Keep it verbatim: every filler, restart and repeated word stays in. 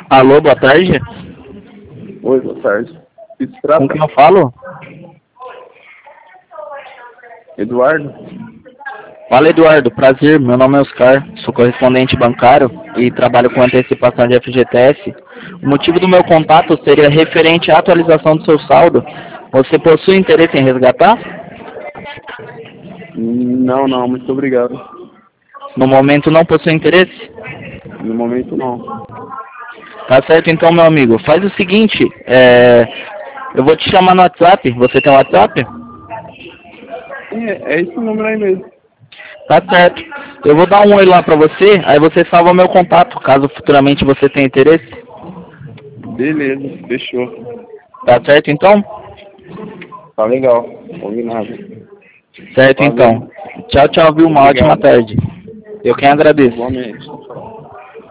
Alô, boa tarde. Oi, boa tarde. O que se Com trata? quem eu falo? Eduardo? Fala, Eduardo. Prazer, meu nome é Oscar, sou correspondente bancário e trabalho com antecipação de F G T S. O motivo do meu contato seria referente à atualização do seu saldo. Você possui interesse em resgatar? Não, não, muito obrigado. No momento não possui interesse? No momento não. Tá certo então, meu amigo. Faz o seguinte, é... eu vou te chamar no WhatsApp. Você tem WhatsApp? É, é esse número aí mesmo. Tá certo. Eu vou dar um oi lá pra você, aí você salva meu contato, caso futuramente você tenha interesse. Beleza, fechou. Tá certo então? Tá legal, combinado. Certo Valeu. então. Tchau, tchau, viu? Uma ótima Obrigado. tarde. Eu quem agradeço. Igualmente.